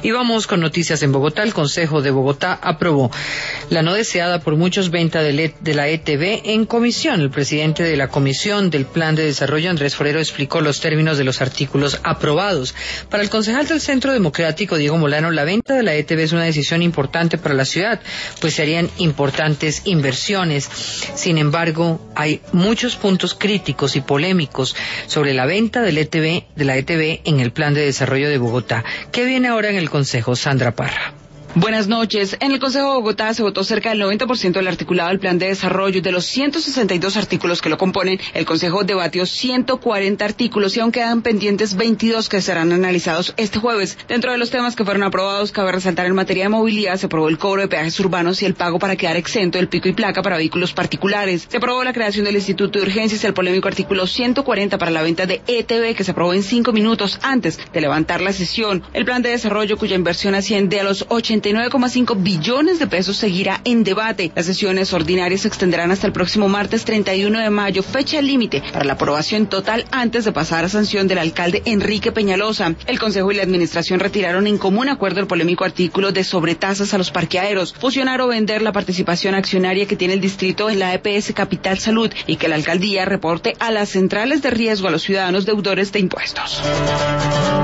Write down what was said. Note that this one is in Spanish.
Y vamos con noticias en Bogotá. El Consejo de Bogotá aprobó la no deseada por muchos venta de la ETB en comisión. El presidente de la Comisión del Plan de Desarrollo, Andrés Forero, explicó los términos de los artículos aprobados. Para el concejal del Centro Democrático, Diego Molano, la venta de la ETB es una decisión importante para la ciudad, pues se harían importantes inversiones. Sin embargo, hay muchos puntos críticos y polémicos sobre la venta de la ETB en el Plan de Desarrollo de Bogotá. ¿Qué viene ahora en el Consejo? Sandra Parra. Buenas noches. En el Consejo de Bogotá se votó cerca del 90% del articulado del plan de desarrollo. De los 162 artículos que lo componen, el Consejo debatió 140 artículos y aún quedan pendientes 22 que serán analizados este jueves. Dentro de los temas que fueron aprobados, cabe resaltar en materia de movilidad, se aprobó el cobro de peajes urbanos y el pago para quedar exento del pico y placa para vehículos particulares. Se aprobó la creación del Instituto de Urgencias y el polémico artículo 140 para la venta de ETB, que se aprobó en 5 minutos antes de levantar la sesión. El plan de desarrollo, cuya inversión asciende a los 89,5 billones de pesos, seguirá en debate. Las sesiones ordinarias se extenderán hasta el próximo martes 31 de mayo, fecha límite para la aprobación total antes de pasar a sanción del alcalde Enrique Peñalosa. El Consejo y la Administración retiraron en común acuerdo el polémico artículo de sobretasas a los parqueaderos, fusionar o vender la participación accionaria que tiene el distrito en la EPS Capital Salud y que la alcaldía reporte a las centrales de riesgo a los ciudadanos deudores de impuestos.